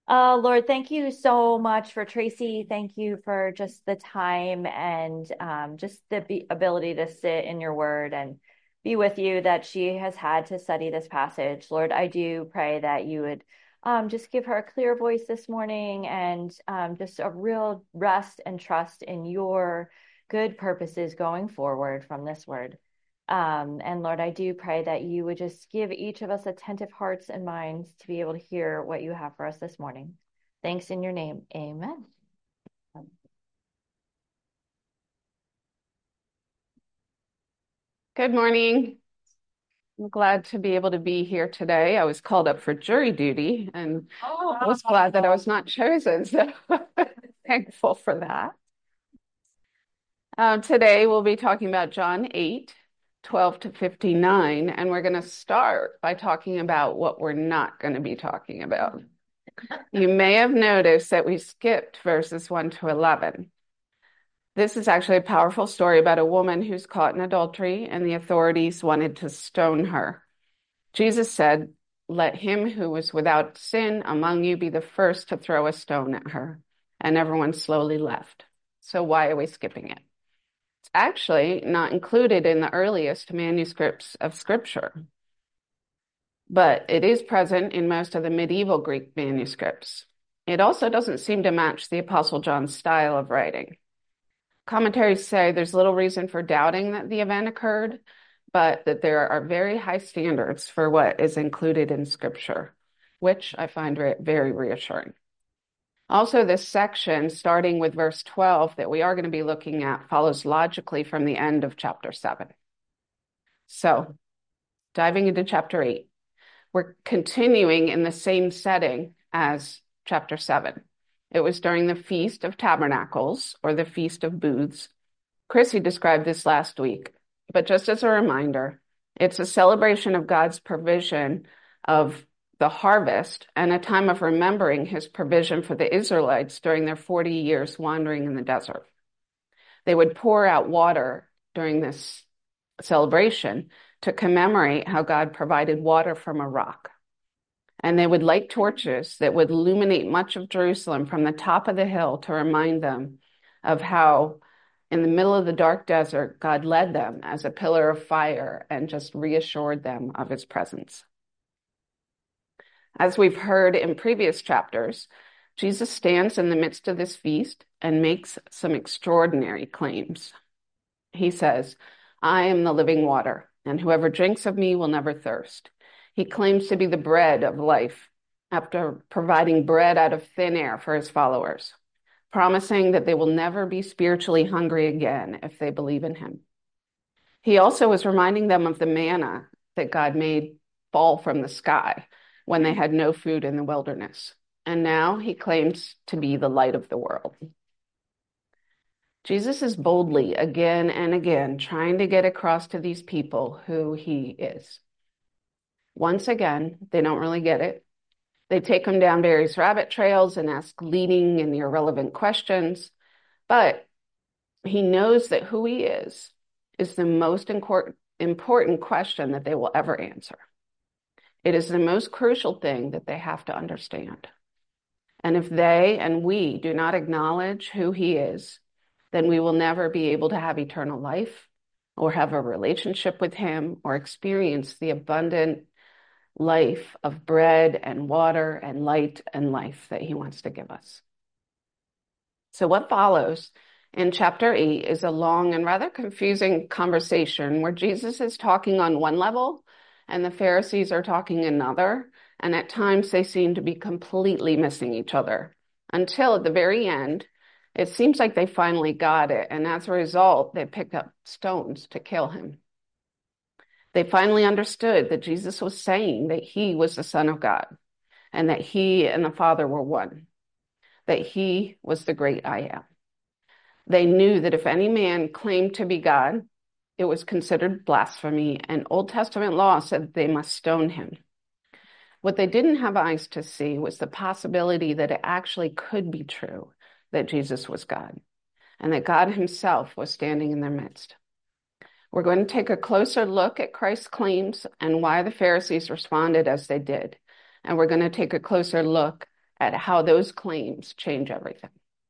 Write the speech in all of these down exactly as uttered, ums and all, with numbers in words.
Uh, Lord, thank you so much for Tracy. Thank you for just the time and um, just the be- ability to sit in your word and be with you that she has had to study this passage. Lord, I do pray that you would um, just give her a clear voice this morning and um, just a real rest and trust in your good purposes going forward from this word. Um, and Lord, I do pray that you would just give each of us attentive hearts and minds to be able to hear what you have for us this morning. Thanks in your name. Amen. Good morning. I'm glad to be able to be here today. I was called up for jury duty and I was glad that I was not chosen. So thankful for that. Um, today we'll be talking about John eight, twelve to fifty-nine, and we're going to start by talking about what we're not going to be talking about. You may have noticed that we skipped verses one to eleven. This is actually a powerful story about a woman who's caught in adultery, and the authorities wanted to stone her. Jesus said, "Let him who was without sin among you be the first to throw a stone at her." And everyone slowly left. So why are we skipping it? It's actually not included in the earliest manuscripts of Scripture, but it is present in most of the medieval Greek manuscripts. It also doesn't seem to match the Apostle John's style of writing. Commentaries say there's little reason for doubting that the event occurred, but that there are very high standards for what is included in Scripture, which I find re- very reassuring. Also, this section, starting with verse twelve that we are going to be looking at, follows logically from the end of chapter seven. So, diving into chapter eight, we're continuing in the same setting as chapter seven. It was during the Feast of Tabernacles, or the Feast of Booths. Chrissy described this last week, but just as a reminder, it's a celebration of God's provision of the harvest and a time of remembering his provision for the Israelites during their forty years wandering in the desert. They would pour out water during this celebration to commemorate how God provided water from a rock. And they would light torches that would illuminate much of Jerusalem from the top of the hill to remind them of how in the middle of the dark desert, God led them as a pillar of fire and just reassured them of his presence. As we've heard in previous chapters, Jesus stands in the midst of this feast and makes some extraordinary claims. He says, "I am the living water, and whoever drinks of me will never thirst." He claims to be the bread of life after providing bread out of thin air for his followers, promising that they will never be spiritually hungry again if they believe in him. He also was reminding them of the manna that God made fall from the sky when they had no food in the wilderness. And now he claims to be the light of the world. Jesus is boldly, again and again, trying to get across to these people who he is. Once again, they don't really get it. They take him down various rabbit trails and ask leading and irrelevant questions. But he knows that who he is is the most important question that they will ever answer. It is the most crucial thing that they have to understand. And if they and we do not acknowledge who he is, then we will never be able to have eternal life or have a relationship with him or experience the abundant life of bread and water and light and life that he wants to give us. So what follows in chapter eight is a long and rather confusing conversation where Jesus is talking on one level and the Pharisees are talking another, and at times they seem to be completely missing each other until at the very end, it seems like they finally got it, and as a result, they picked up stones to kill him. They finally understood that Jesus was saying that he was the Son of God and that he and the Father were one, that he was the great I am. They knew that if any man claimed to be God, it was considered blasphemy, and Old Testament law said that they must stone him. What they didn't have eyes to see was the possibility that it actually could be true that Jesus was God and that God himself was standing in their midst. We're going to take a closer look at Christ's claims and why the Pharisees responded as they did. And we're going to take a closer look at how those claims change everything.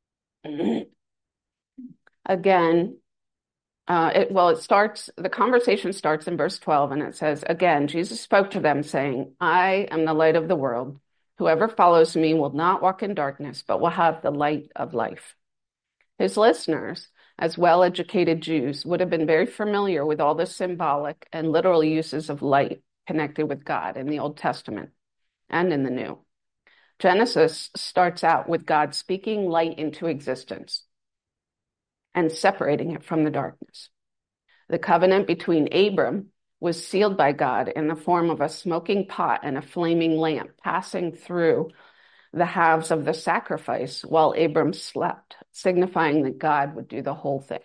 Again, uh, it, well, it starts, the conversation starts in verse twelve, and it says, again, Jesus spoke to them saying, I am the light of the world. Whoever follows me will not walk in darkness, but will have the light of life. His listeners, as well-educated Jews, would have been very familiar with all the symbolic and literal uses of light connected with God in the Old Testament and in the New. Genesis starts out with God speaking light into existence and separating it from the darkness. The covenant between Abram was sealed by God in the form of a smoking pot and a flaming lamp passing through the halves of the sacrifice while Abram slept, signifying that God would do the whole thing.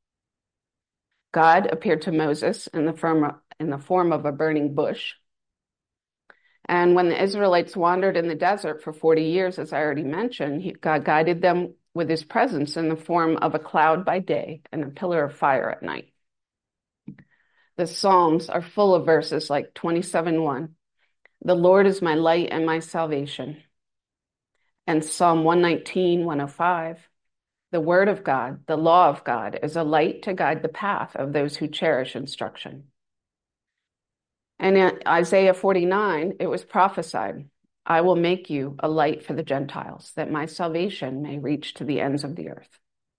God appeared to Moses in the form, in the form of a burning bush. And when the Israelites wandered in the desert for forty years, as I already mentioned, he, God guided them with his presence in the form of a cloud by day and a pillar of fire at night. The Psalms are full of verses like twenty-seven one, the Lord is my light and my salvation. And Psalm one nineteen, one oh five, the word of God, the law of God, is a light to guide the path of those who cherish instruction. And in Isaiah forty-nine, it was prophesied, I will make you a light for the Gentiles, that my salvation may reach to the ends of the earth.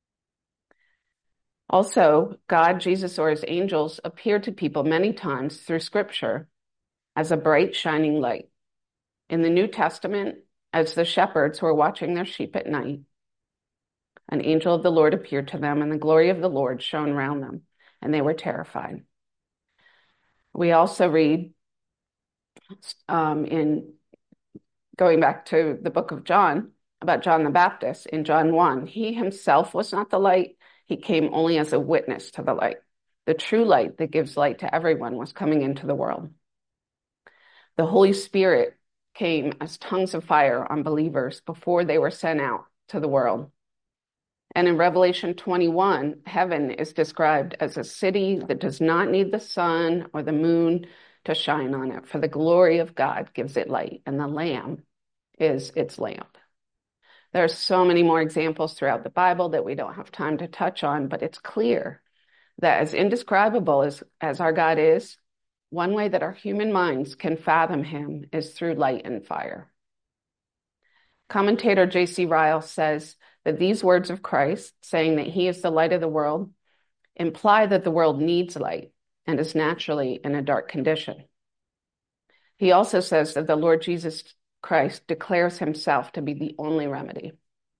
Also, God, Jesus, or his angels appeared to people many times through Scripture as a bright, shining light. In the New Testament, as the shepherds were watching their sheep at night, an angel of the Lord appeared to them, and the glory of the Lord shone round them, and they were terrified. We also read um, in, going back to the book of John, about John the Baptist in John one. He himself was not the light. He came only as a witness to the light. The true light that gives light to everyone was coming into the world. The Holy Spirit came as tongues of fire on believers before they were sent out to the world. And in Revelation twenty-one, heaven is described as a city that does not need the sun or the moon to shine on it, for the glory of God gives it light, and the Lamb is its lamp. There are so many more examples throughout the Bible that we don't have time to touch on, but it's clear that as indescribable as, as our God is, one way that our human minds can fathom him is through light and fire. Commentator J C Ryle says that these words of Christ, saying that he is the light of the world, imply that the world needs light and is naturally in a dark condition. He also says that the Lord Jesus Christ declares himself to be the only remedy.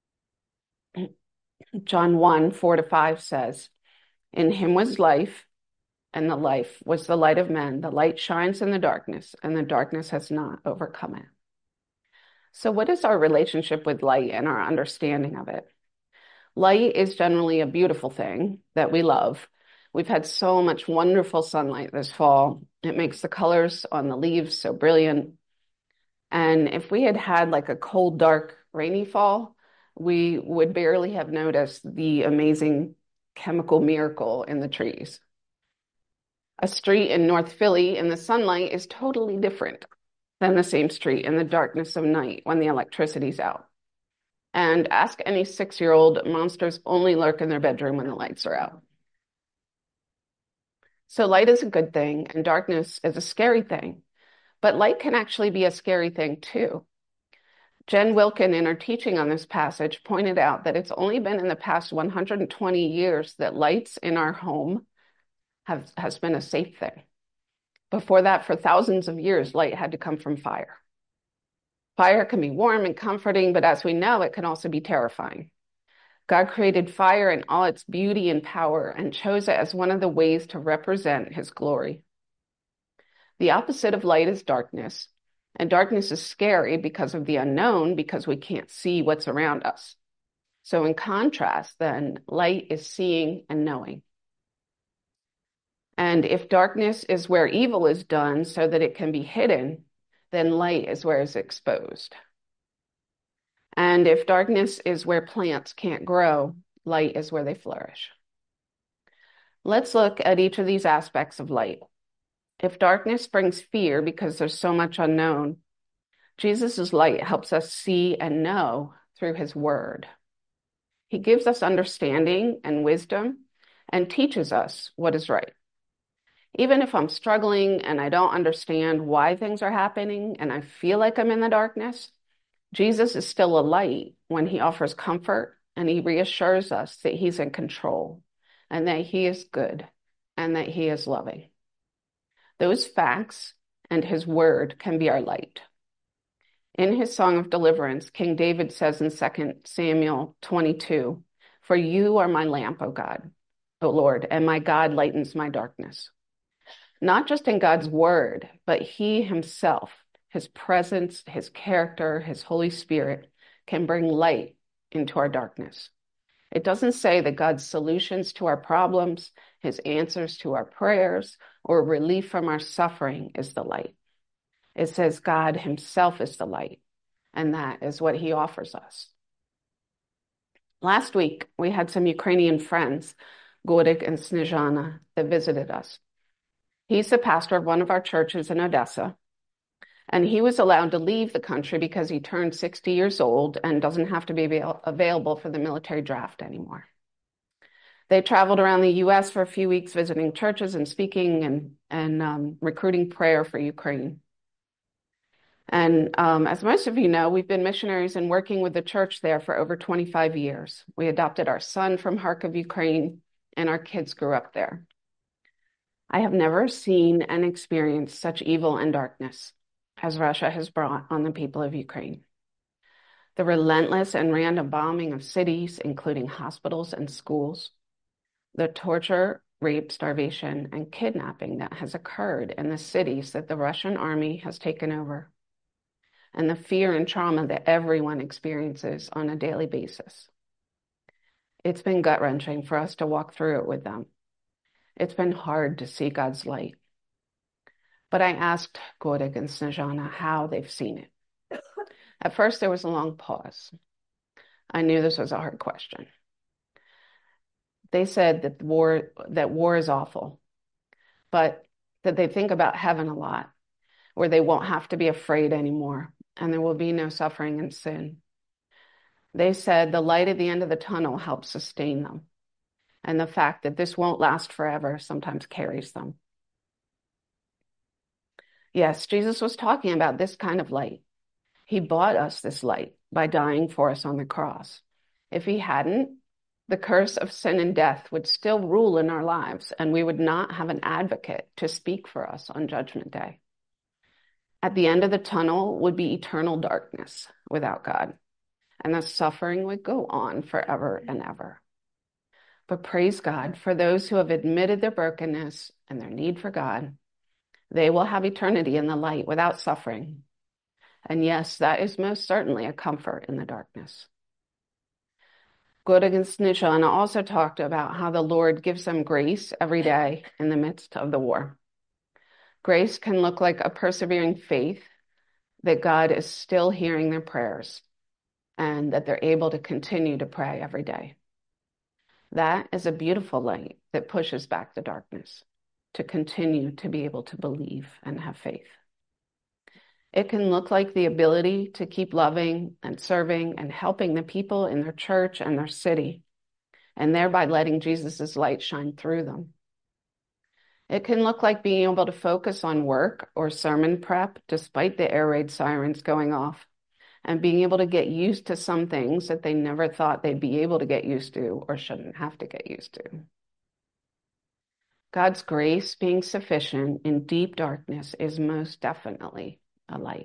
John one, four to five says, in him was life, and the life was the light of men. The light shines in the darkness, and the darkness has not overcome it. So what is our relationship with light and our understanding of it? Light is generally a beautiful thing that we love. We've had so much wonderful sunlight this fall. It makes the colors on the leaves so brilliant. And if we had had like a cold, dark, rainy fall, we would barely have noticed the amazing chemical miracle in the trees. A street in North Philly in the sunlight is totally different than the same street in the darkness of night when the electricity's out. And ask any six-year-old, monsters only lurk in their bedroom when the lights are out. So light is a good thing, and darkness is a scary thing. But light can actually be a scary thing too. Jen Wilkin, in her teaching on this passage, pointed out that it's only been in the past one hundred twenty years that lights in our home have has been a safe thing. Before that, for thousands of years, light had to come from fire. Fire can be warm and comforting, but as we know, it can also be terrifying. God created fire in all its beauty and power and chose it as one of the ways to represent his glory. The opposite of light is darkness, and darkness is scary because of the unknown, because we can't see what's around us. So in contrast, then, light is seeing and knowing. And if darkness is where evil is done so that it can be hidden, then light is where it's exposed. And if darkness is where plants can't grow, light is where they flourish. Let's look at each of these aspects of light. If darkness brings fear because there's so much unknown, Jesus' light helps us see and know through his word. He gives us understanding and wisdom and teaches us what is right. Even if I'm struggling and I don't understand why things are happening and I feel like I'm in the darkness, Jesus is still a light when he offers comfort and he reassures us that he's in control and that he is good and that he is loving. Those facts and his word can be our light. In his song of deliverance, King David says in Second Samuel twenty-two, "For you are my lamp, O God, O Lord, and my God lightens my darkness." Not just in God's word, but he himself, his presence, his character, his Holy Spirit can bring light into our darkness. It doesn't say that God's solutions to our problems, his answers to our prayers, or relief from our suffering is the light. It says God himself is the light, and that is what he offers us. Last week, we had some Ukrainian friends, Gorik and Snezhana, that visited us. He's the pastor of one of our churches in Odessa, and he was allowed to leave the country because he turned sixty years old and doesn't have to be avail- available for the military draft anymore. They traveled around the U S for a few weeks, visiting churches and speaking and, and um, recruiting prayer for Ukraine. And um, as most of you know, we've been missionaries and working with the church there for over twenty-five years. We adopted our son from Kharkiv, Ukraine, and our kids grew up there. I have never seen and experienced such evil and darkness as Russia has brought on the people of Ukraine. The relentless and random bombing of cities, including hospitals and schools, the torture, rape, starvation, and kidnapping that has occurred in the cities that the Russian army has taken over, and the fear and trauma that everyone experiences on a daily basis. It's been gut-wrenching for us to walk through it with them. It's been hard to see God's light. But I asked Gorik and Snezhana how they've seen it. At first, there was a long pause. I knew this was a hard question. They said that war, that war is awful, but that they think about heaven a lot, where they won't have to be afraid anymore, and there will be no suffering and sin. They said the light at the end of the tunnel helps sustain them, and the fact that this won't last forever sometimes carries them. Yes, Jesus was talking about this kind of light. He bought us this light by dying for us on the cross. If he hadn't, the curse of sin and death would still rule in our lives, and we would not have an advocate to speak for us on Judgment Day. At the end of the tunnel would be eternal darkness without God, and the suffering would go on forever and ever. But praise God, for those who have admitted their brokenness and their need for God, they will have eternity in the light without suffering. And yes, that is most certainly a comfort in the darkness. Gorik and Snezhana also talked about how the Lord gives them grace every day in the midst of the war. Grace can look like a persevering faith that God is still hearing their prayers and that they're able to continue to pray every day. That is a beautiful light that pushes back the darkness to continue to be able to believe and have faith. It can look like the ability to keep loving and serving and helping the people in their church and their city, and thereby letting Jesus' light shine through them. It can look like being able to focus on work or sermon prep despite the air raid sirens going off, and being able to get used to some things that they never thought they'd be able to get used to or shouldn't have to get used to. God's grace being sufficient in deep darkness is most definitely a light.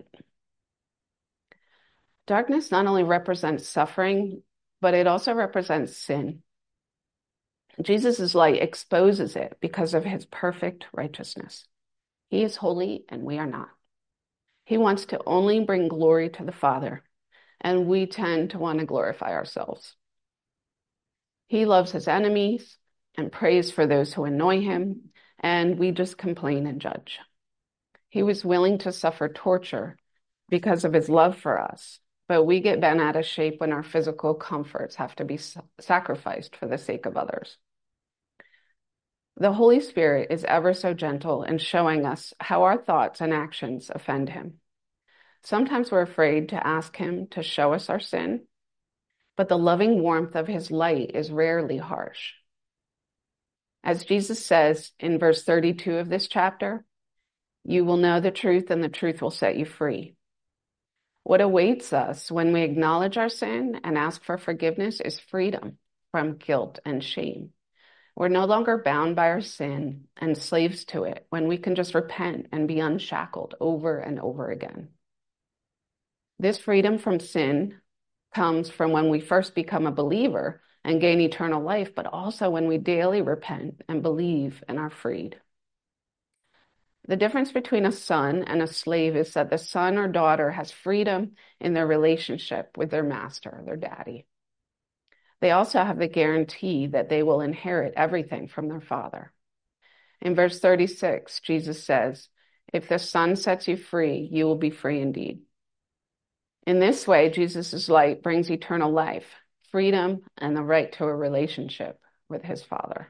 Darkness not only represents suffering, but it also represents sin. Jesus' light exposes it because of his perfect righteousness. He is holy and we are not. He wants to only bring glory to the Father, and we tend to want to glorify ourselves. He loves his enemies and prays for those who annoy him, and we just complain and judge. He was willing to suffer torture because of his love for us, but we get bent out of shape when our physical comforts have to be sacrificed for the sake of others. The Holy Spirit is ever so gentle in showing us how our thoughts and actions offend him. Sometimes we're afraid to ask him to show us our sin, but the loving warmth of his light is rarely harsh. As Jesus says in verse thirty-two of this chapter, you will know the truth and the truth will set you free. What awaits us when we acknowledge our sin and ask for forgiveness is freedom from guilt and shame. We're no longer bound by our sin and slaves to it when we can just repent and be unshackled over and over again. This freedom from sin comes from when we first become a believer and gain eternal life, but also when we daily repent and believe and are freed. The difference between a son and a slave is that the son or daughter has freedom in their relationship with their master, their daddy. They also have the guarantee that they will inherit everything from their father. In verse thirty-six, Jesus says, if the Son sets you free, you will be free indeed. In this way, Jesus' light brings eternal life, freedom, and the right to a relationship with his Father.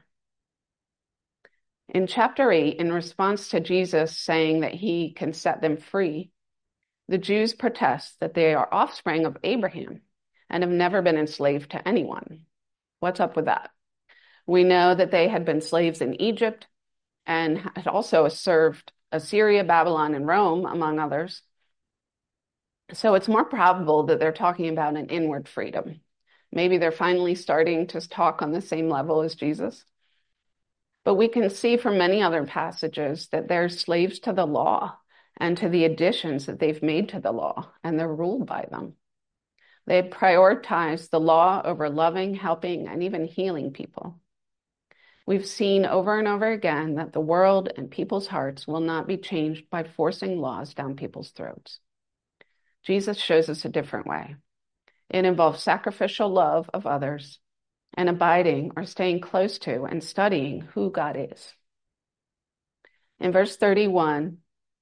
In chapter eight, in response to Jesus saying that he can set them free, the Jews protest that they are offspring of Abraham and have never been enslaved to anyone. What's up with that? We know that they had been slaves in Egypt and had also served Assyria, Babylon, and Rome, among others. So it's more probable that they're talking about an inward freedom. Maybe they're finally starting to talk on the same level as Jesus. But we can see from many other passages that they're slaves to the law and to the additions that they've made to the law, and they're ruled by them. They prioritize the law over loving, helping, and even healing people. We've seen over and over again that the world and people's hearts will not be changed by forcing laws down people's throats. Jesus shows us a different way. It involves sacrificial love of others and abiding or staying close to and studying who God is. In verse thirty-one,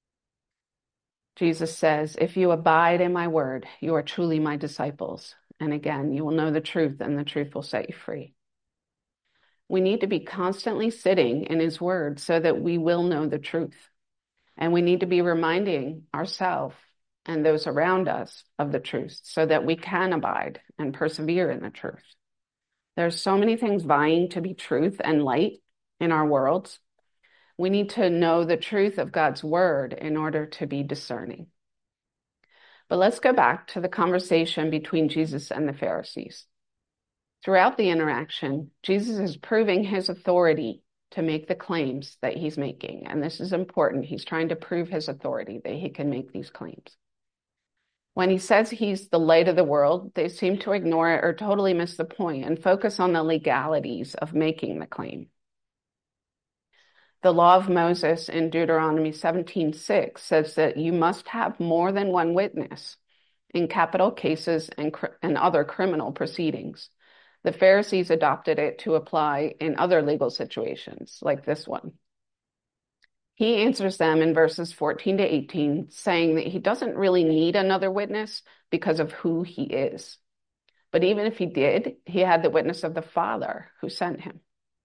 Jesus says, if you abide in my word, you are truly my disciples. And again, you will know the truth and the truth will set you free. We need to be constantly sitting in his word so that we will know the truth. And we need to be reminding ourselves and those around us of the truth so that we can abide and persevere in the truth. There's so many things vying to be truth and light in our worlds. We need to know the truth of God's word in order to be discerning. But let's go back to the conversation between Jesus and the Pharisees. Throughout the interaction, Jesus is proving his authority to make the claims that he's making. And this is important. He's trying to prove his authority, that he can make these claims. When he says he's the light of the world, they seem to ignore it or totally miss the point and focus on the legalities of making the claim. The law of Moses in Deuteronomy seventeen six says that you must have more than one witness in capital cases and, and other criminal proceedings. The Pharisees adopted it to apply in other legal situations, like this one. He answers them in verses fourteen to eighteen, saying that he doesn't really need another witness because of who he is. But even if he did, he had the witness of the Father who sent him.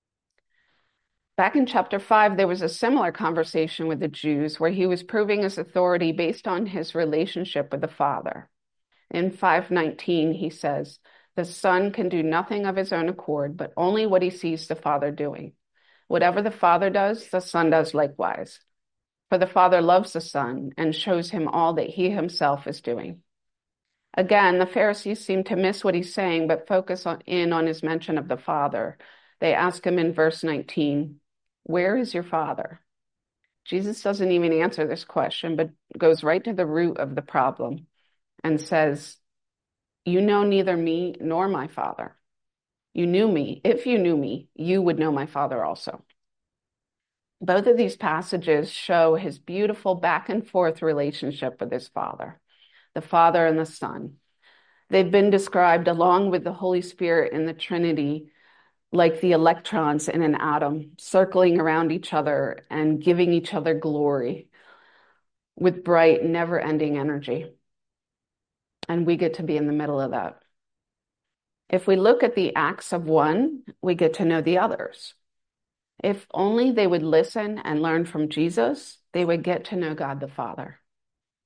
Back in chapter five, there was a similar conversation with the Jews where he was proving his authority based on his relationship with the Father. In five nineteen, he says, the Son can do nothing of his own accord, but only what he sees the Father doing. Whatever the Father does, the Son does likewise. For the Father loves the Son and shows him all that he himself is doing. Again, the Pharisees seem to miss what he's saying, but focus on, in on his mention of the Father. They ask him in verse nineteen, where is your Father? Jesus doesn't even answer this question, but goes right to the root of the problem and says, you know neither me nor my Father. You knew me. If you knew me, you would know my Father also. Both of these passages show his beautiful back and forth relationship with his Father, the Father and the Son. They've been described along with the Holy Spirit in the Trinity like the electrons in an atom, circling around each other and giving each other glory with bright, never-ending energy. And we get to be in the middle of that. If we look at the acts of one, we get to know the others. If only they would listen and learn from Jesus, they would get to know God the Father.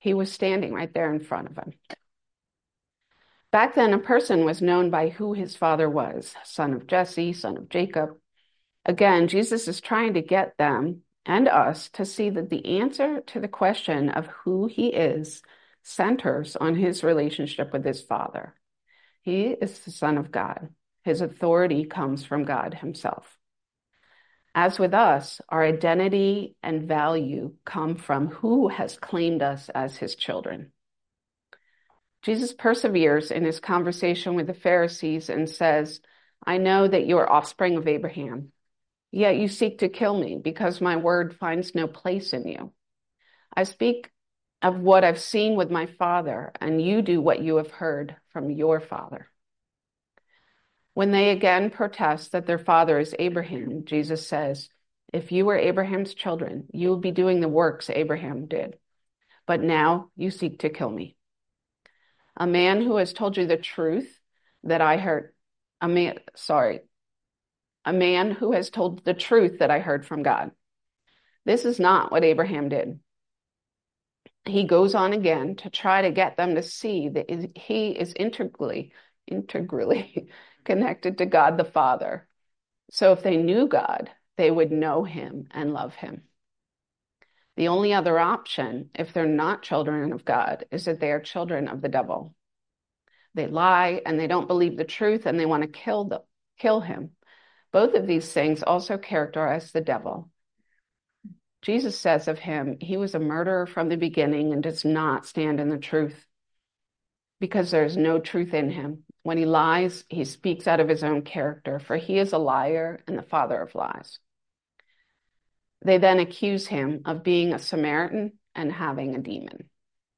He was standing right there in front of him. Back then, a person was known by who his father was, son of Jesse, son of Jacob. Again, Jesus is trying to get them and us to see that the answer to the question of who he is centers on his relationship with his Father. He is the Son of God. His authority comes from God himself. As with us, our identity and value come from who has claimed us as his children. Jesus perseveres in his conversation with the Pharisees and says, I know that you are offspring of Abraham, yet you seek to kill me because my word finds no place in you. I speak of what I've seen with my father, and you do what you have heard from your father. When they again protest that their father is Abraham, Jesus says, if you were Abraham's children, you would be doing the works Abraham did. But now you seek to kill me. A man who has told you the truth that I heard, a man, sorry, a man who has told the truth that I heard from God. This is not what Abraham did. He goes on again to try to get them to see that he is integrally, integrally connected to God the Father. So if they knew God, they would know him and love him. The only other option, if they're not children of God, is that they are children of the devil. They lie and they don't believe the truth and they want to kill the, kill him. Both of these things also characterize the devil. Jesus says of him, he was a murderer from the beginning and does not stand in the truth because there is no truth in him. When he lies, he speaks out of his own character, for he is a liar and the father of lies. They then accuse him of being a Samaritan and having a demon.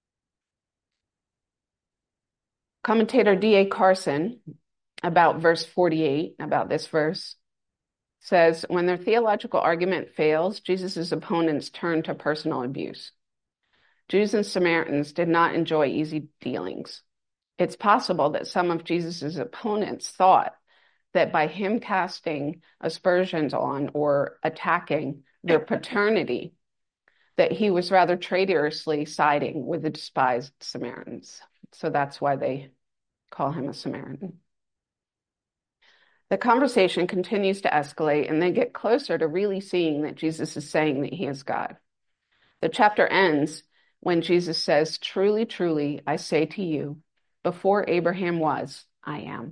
Commentator D A Carson, about verse forty-eight, about this verse, says, when their theological argument fails, Jesus' opponents turn to personal abuse. Jews and Samaritans did not enjoy easy dealings. It's possible that some of Jesus' opponents thought that by him casting aspersions on or attacking their paternity, that he was rather traitorously siding with the despised Samaritans. So that's why they call him a Samaritan. The conversation continues to escalate, and they get closer to really seeing that Jesus is saying that he is God. The chapter ends when Jesus says, truly, truly, I say to you, before Abraham was, I am.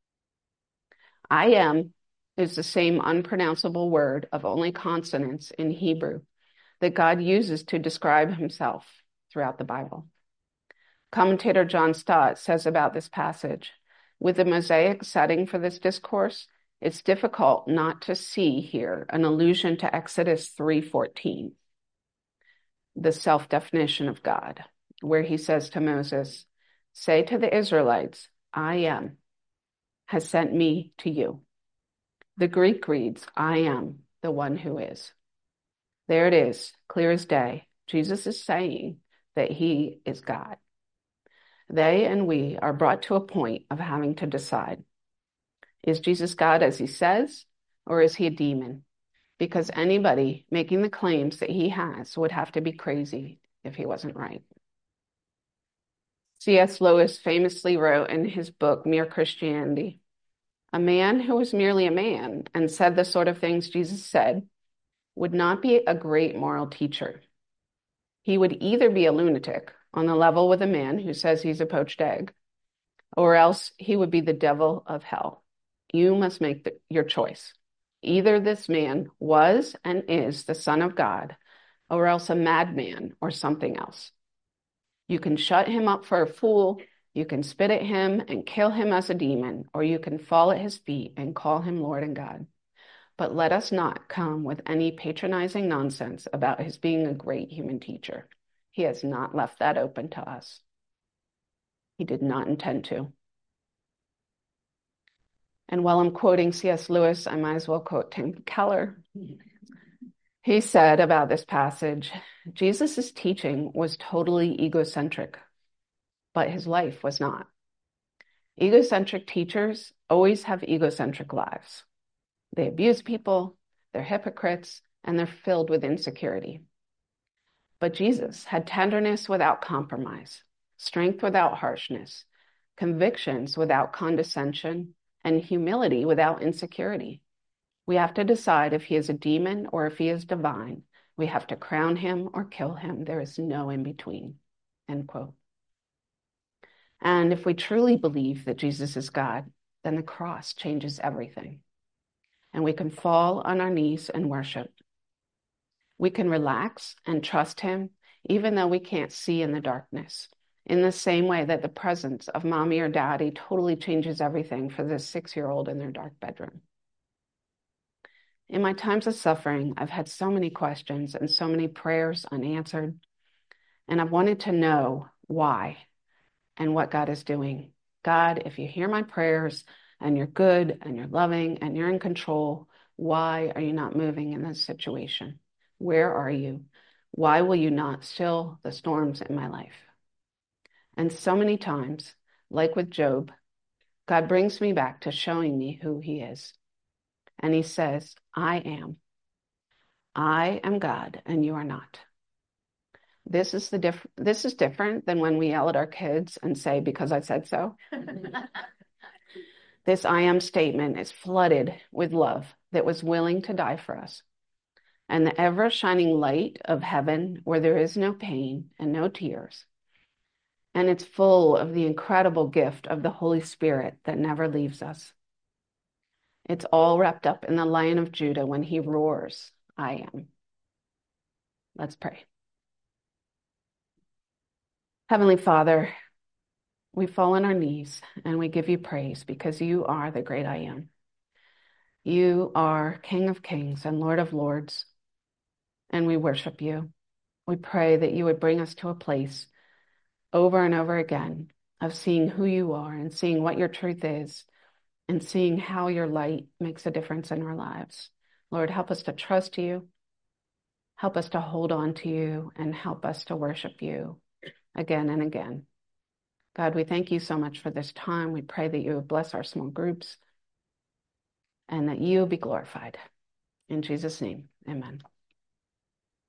I am is the same unpronounceable word of only consonants in Hebrew that God uses to describe himself throughout the Bible. Commentator John Stott says about this passage, with the Mosaic setting for this discourse, it's difficult not to see here an allusion to Exodus three fourteen, the self-definition of God, where he says to Moses, say to the Israelites, I am, has sent me to you. The Greek reads, I am the one who is. There it is, clear as day. Jesus is saying that he is God. They and we are brought to a point of having to decide, is Jesus God as he says, or is he a demon? Because anybody making the claims that he has would have to be crazy if he wasn't right. C S Lewis famously wrote in his book, Mere Christianity, a man who was merely a man and said the sort of things Jesus said would not be a great moral teacher. He would either be a lunatic on the level with a man who says he's a poached egg, or else he would be the devil of hell. You must make the, your choice. Either this man was and is the Son of God, or else a madman or something else. You can shut him up for a fool, you can spit at him and kill him as a demon, or you can fall at his feet and call him Lord and God. But let us not come with any patronizing nonsense about his being a great human teacher. He has not left that open to us. He did not intend to. And while I'm quoting C S Lewis, I might as well quote Tim Keller. He said about this passage, Jesus' teaching was totally egocentric, but his life was not. Egocentric teachers always have egocentric lives. They abuse people, they're hypocrites, and they're filled with insecurity. But Jesus had tenderness without compromise, strength without harshness, convictions without condescension, and humility without insecurity. We have to decide if he is a demon or if he is divine. We have to crown him or kill him. There is no in between. End quote. And if we truly believe that Jesus is God, then the cross changes everything. And we can fall on our knees and worship. We can relax and trust him, even though we can't see in the darkness, in the same way that the presence of mommy or daddy totally changes everything for this six-year-old in their dark bedroom. In my times of suffering, I've had so many questions and so many prayers unanswered, and I've wanted to know why and what God is doing. God, if you hear my prayers and you're good and you're loving and you're in control, why are you not moving in this situation? Where are you? Why will you not still the storms in my life? And so many times, like with Job, God brings me back to showing me who he is. And he says, I am. I am God and you are not. This is the diff- this is different than when we yell at our kids and say, because I said so. This I am statement is flooded with love that was willing to die for us. And the ever shining light of heaven where there is no pain and no tears. And it's full of the incredible gift of the Holy Spirit that never leaves us. It's all wrapped up in the Lion of Judah when he roars, I am. Let's pray. Heavenly Father, we fall on our knees and we give you praise because you are the great I am. You are King of Kings and Lord of Lords, and we worship you. We pray that you would bring us to a place over and over again of seeing who you are and seeing what your truth is and seeing how your light makes a difference in our lives. Lord, help us to trust you. Help us to hold on to you and help us to worship you again and again. God, we thank you so much for this time. We pray that you would bless our small groups and that you be glorified. In Jesus' name, amen.